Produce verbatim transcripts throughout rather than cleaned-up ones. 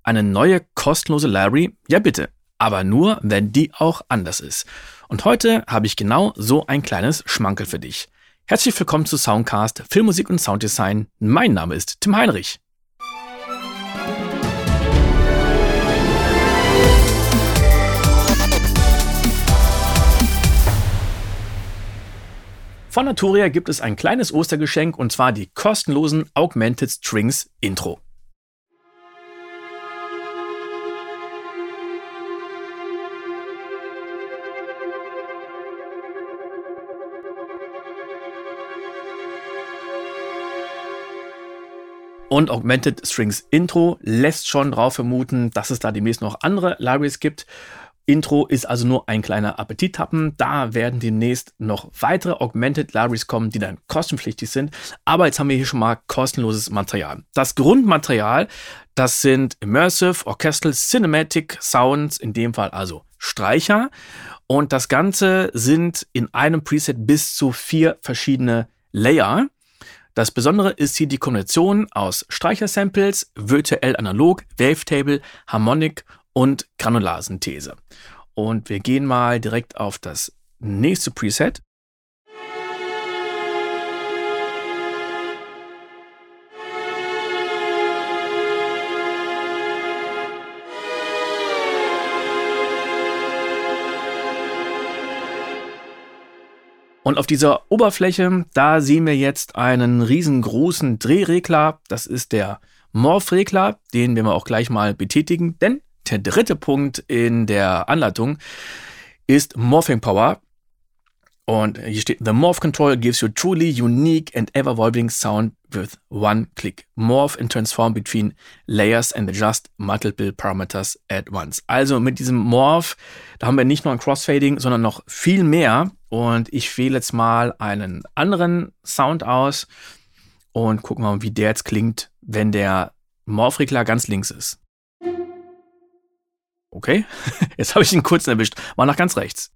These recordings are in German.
eine neue kostenlose Library? Ja bitte, aber nur, wenn die auch anders ist. Und heute habe ich genau so ein kleines Schmankerl für dich. Herzlich willkommen zu Soundcast, Filmmusik und Sounddesign. Mein Name ist Tim Heinrich. Von Arturia gibt es ein kleines Ostergeschenk, und zwar die kostenlosen Augmented Strings Intro. Und Augmented Strings Intro lässt schon drauf vermuten, dass es da demnächst noch andere Libraries gibt. Intro ist also nur ein kleiner Appetithappen. Da werden demnächst noch weitere Augmented Libraries kommen, die dann kostenpflichtig sind. Aber jetzt haben wir hier schon mal kostenloses Material. Das Grundmaterial, das sind Immersive, Orchestral, Cinematic Sounds, in dem Fall also Streicher. Und das Ganze sind in einem Preset bis zu vier verschiedene Layer. Das Besondere ist hier die Kombination aus Streichersamples, virtuell analog, Wavetable, Harmonic und Granularsynthese. Und wir gehen mal direkt auf das nächste Preset. Und auf dieser Oberfläche, da sehen wir jetzt einen riesengroßen Drehregler. Das ist der Morph-Regler, den werden wir auch gleich mal betätigen, denn der dritte Punkt in der Anleitung ist Morphing Power. Und hier steht: The Morph Control gives you truly unique and ever-evolving sound with one click. Morph and transform between layers and adjust multiple parameters at once. Also mit diesem Morph, da haben wir nicht nur ein Crossfading, sondern noch viel mehr. Und ich wähle jetzt mal einen anderen Sound aus und gucken mal, wie der jetzt klingt, wenn der Morph-Regler ganz links ist. Okay, jetzt habe ich ihn kurz erwischt. Mal nach ganz rechts.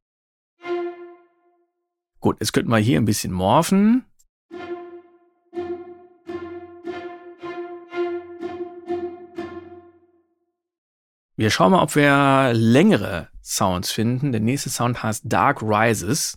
Gut, jetzt könnten wir hier ein bisschen morphen. Wir schauen mal, ob wir längere Sounds finden. Der nächste Sound heißt Dark Rises.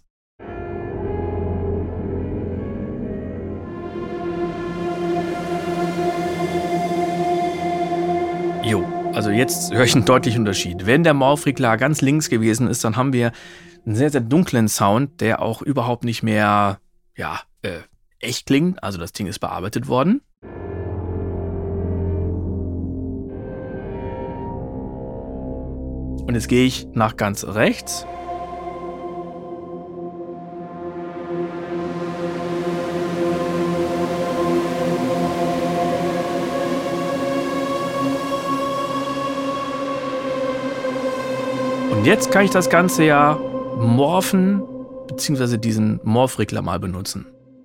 Jo. Also jetzt höre ich einen deutlichen Unterschied. Wenn der Morph-Regler ganz links gewesen ist, dann haben wir einen sehr, sehr dunklen Sound, der auch überhaupt nicht mehr ja, äh, echt klingt. Also das Ding ist bearbeitet worden. Und jetzt gehe ich nach ganz rechts. Und jetzt kann ich das Ganze ja morphen, beziehungsweise diesen Morph-Regler mal benutzen.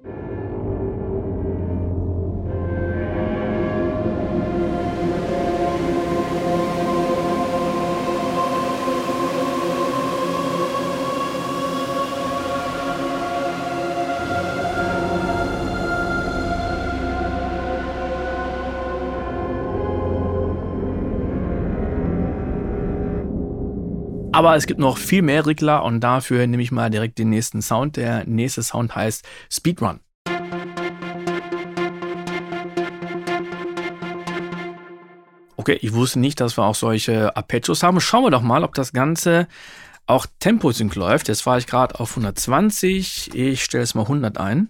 Aber es gibt noch viel mehr Regler und dafür nehme ich mal direkt den nächsten Sound. Der nächste Sound heißt Speedrun. Okay, ich wusste nicht, dass wir auch solche Arpeggios haben. Schauen wir doch mal, ob das Ganze auch Tempo-Sync läuft. Jetzt war ich gerade auf hundertzwanzig. Ich stelle es mal hundert ein.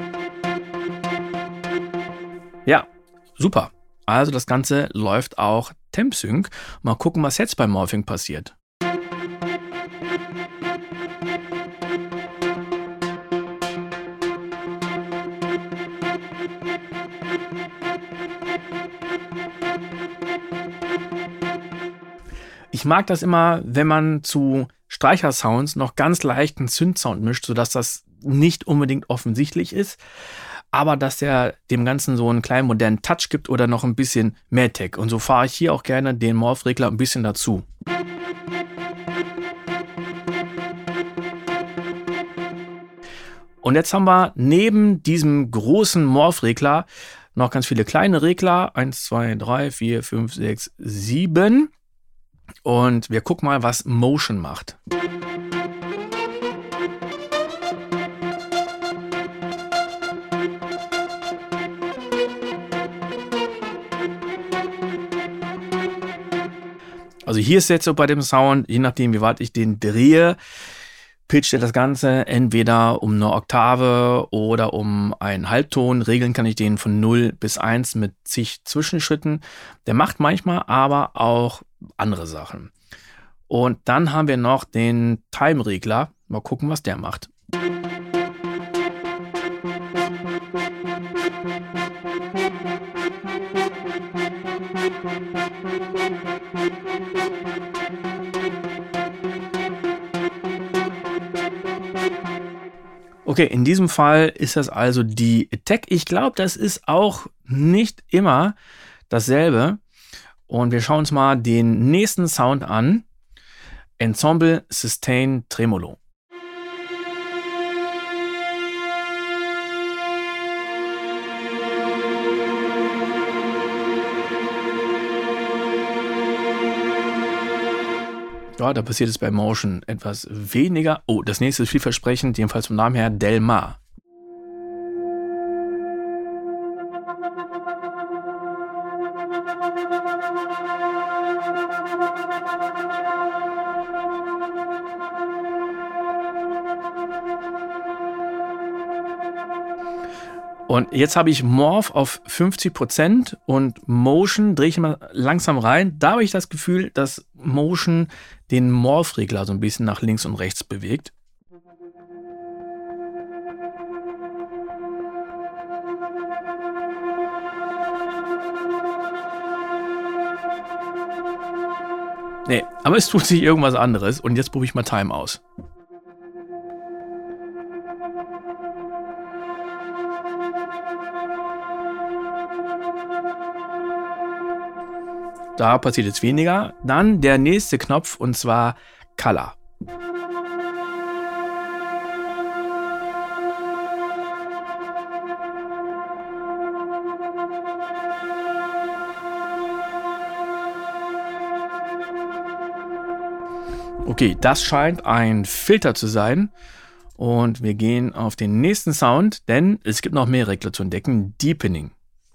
Ja, super. Also das Ganze läuft auch Temp-Sync. Mal gucken, was jetzt beim Morphing passiert. Ich mag das immer, wenn man zu Streichersounds noch ganz leichten Synth-Sound mischt, sodass das nicht unbedingt offensichtlich ist, aber dass der dem Ganzen so einen kleinen modernen Touch gibt oder noch ein bisschen mehr Tech. Und so fahre ich hier auch gerne den Morph-Regler ein bisschen dazu. Und jetzt haben wir neben diesem großen Morph-Regler noch ganz viele kleine Regler. eins, zwei, drei, vier, fünf, sechs, sieben. Und wir gucken mal, was Motion macht. Also hier ist jetzt so bei dem Sound, je nachdem wie weit ich den drehe, pitcht er das Ganze entweder um eine Oktave oder um einen Halbton. Regeln kann ich den von null bis eins mit zig Zwischenschritten. Der macht manchmal aber auch andere Sachen. Und dann haben wir noch den Time-Regler. Mal gucken, was der macht. Okay, in diesem Fall ist das also die Attack. Ich glaube, das ist auch nicht immer dasselbe. Und wir schauen uns mal den nächsten Sound an. Ensemble Sustain Tremolo. Ja, da passiert es bei Motion etwas weniger. Oh, das nächste ist vielversprechend, jedenfalls vom Namen her Del Mar. Und jetzt habe ich Morph auf fünfzig Prozent und Motion drehe ich mal langsam rein. Da habe ich das Gefühl, dass Motion den Morph-Regler so ein bisschen nach links und rechts bewegt. Nee, aber es tut sich irgendwas anderes und jetzt probiere ich mal Time aus. Da passiert jetzt weniger. Dann der nächste Knopf und zwar Color. Okay, das scheint ein Filter zu sein. Und wir gehen auf den nächsten Sound, denn es gibt noch mehr Regler zu entdecken. Deepening.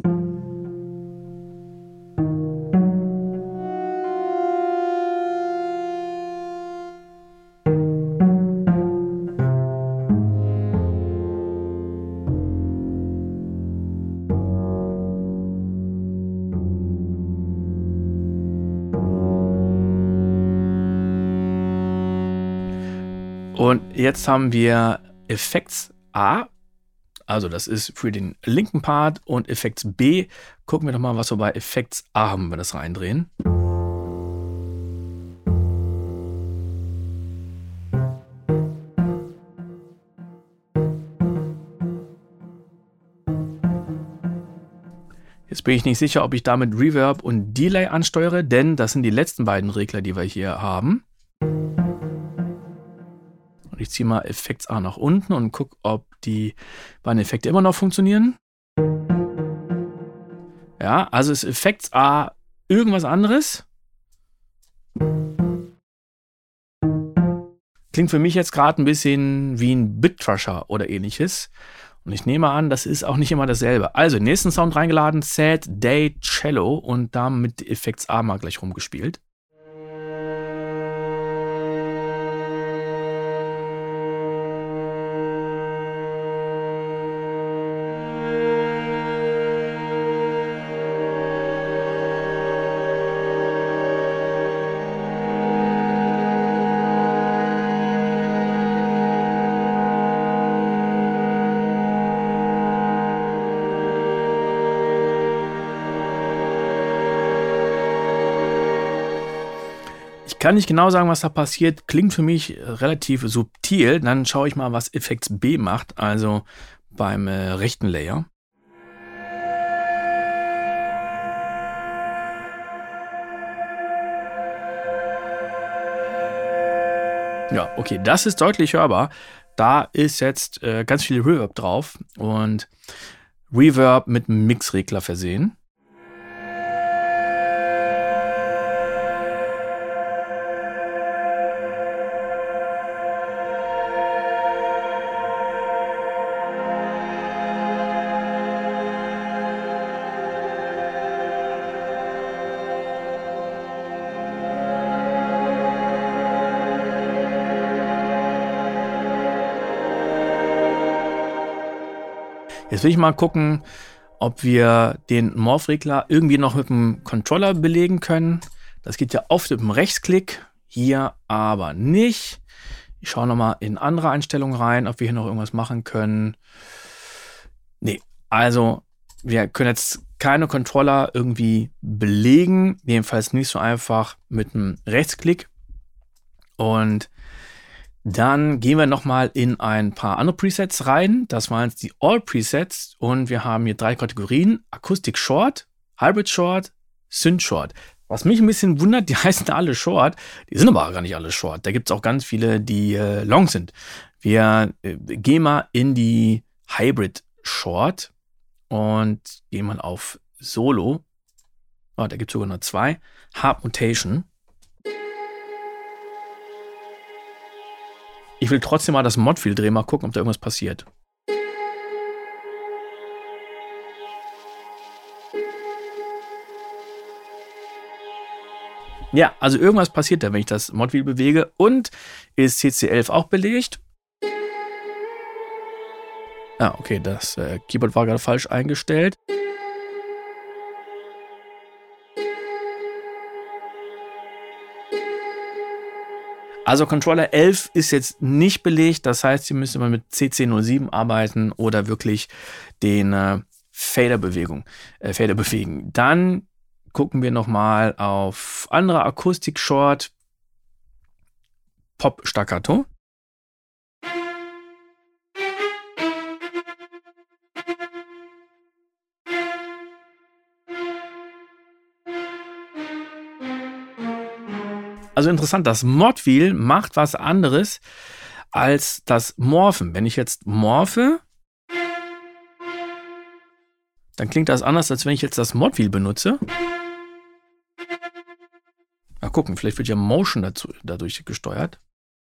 Und jetzt haben wir Effects A, also das ist für den linken Part, und Effects B. Gucken wir doch mal, was wir bei Effects A haben, wenn wir das reindrehen. Jetzt bin ich nicht sicher, ob ich damit Reverb und Delay ansteuere, denn das sind die letzten beiden Regler, die wir hier haben. Ich ziehe mal Effects A nach unten und gucke, ob die beiden Effekte immer noch funktionieren. Ja, also ist Effects A irgendwas anderes. Klingt für mich jetzt gerade ein bisschen wie ein Bit-Crusher oder ähnliches. Und ich nehme an, das ist auch nicht immer dasselbe. Also, nächsten Sound reingeladen, Sad Day Cello, und da mit Effects A mal gleich rumgespielt. Ich kann nicht genau sagen, was da passiert. Klingt für mich relativ subtil. Dann schaue ich mal, was Effects B macht, also beim äh, rechten Layer. Ja, okay, das ist deutlich hörbar. Da ist jetzt äh, ganz viel Reverb drauf. Und Reverb mit einem Mixregler versehen. Jetzt will ich mal gucken, ob wir den Morph-Regler irgendwie noch mit dem Controller belegen können. Das geht ja oft mit dem Rechtsklick, hier aber nicht. Ich schaue nochmal in andere Einstellungen rein, ob wir hier noch irgendwas machen können. Nee, also wir können jetzt keine Controller irgendwie belegen, jedenfalls nicht so einfach mit einem Rechtsklick. Und dann gehen wir nochmal in ein paar andere Presets rein. Das waren jetzt die All-Presets und wir haben hier drei Kategorien. Acoustic Short, Hybrid Short, Synth Short. Was mich ein bisschen wundert, die heißen alle Short. Die sind aber gar nicht alle Short. Da gibt es auch ganz viele, die äh, Long sind. Wir äh, gehen mal in die Hybrid Short und gehen mal auf Solo. Oh, da gibt es sogar nur zwei. Harp Mutation. Ich will trotzdem mal das Mod-Wheel drehen, mal gucken, ob da irgendwas passiert. Ja, also irgendwas passiert da, wenn ich das Mod-Wheel bewege. Und ist C C elf auch belegt? Ah, okay, das äh, Keyboard war gerade falsch eingestellt. Also Controller elf ist jetzt nicht belegt, das heißt, Sie müssen mal mit C C null sieben arbeiten oder wirklich den äh, Fader-Bewegung, äh, Fader bewegen. Dann gucken wir nochmal auf andere Akustik-Short, Pop-Staccato. Also interessant, das Mod-Wheel macht was anderes als das Morphen. Wenn ich jetzt morphe, dann klingt das anders, als wenn ich jetzt das Mod-Wheel benutze. Mal gucken, vielleicht wird ja Motion dazu, dadurch gesteuert.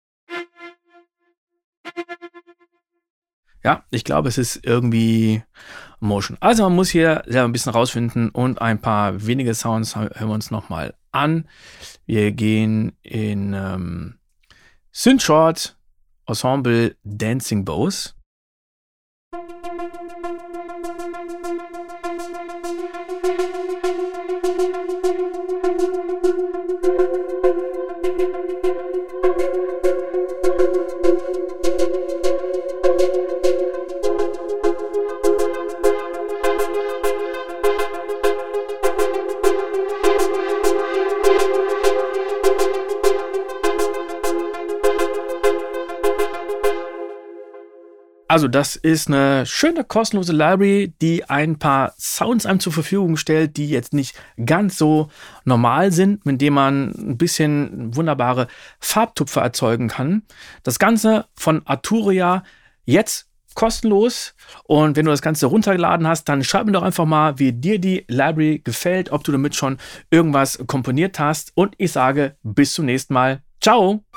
Ja, ich glaube, es ist irgendwie Motion. Also man muss hier selber ein bisschen rausfinden und ein paar wenige Sounds hören wir uns nochmal an. Wir gehen in ähm, Synth Short, Ensemble Dancing Bows. Also das ist eine schöne kostenlose Library, die ein paar Sounds einem zur Verfügung stellt, die jetzt nicht ganz so normal sind, mit denen man ein bisschen wunderbare Farbtupfer erzeugen kann. Das Ganze von Arturia jetzt kostenlos. Und wenn du das Ganze runtergeladen hast, dann schreib mir doch einfach mal, wie dir die Library gefällt, ob du damit schon irgendwas komponiert hast. Und ich sage bis zum nächsten Mal. Ciao!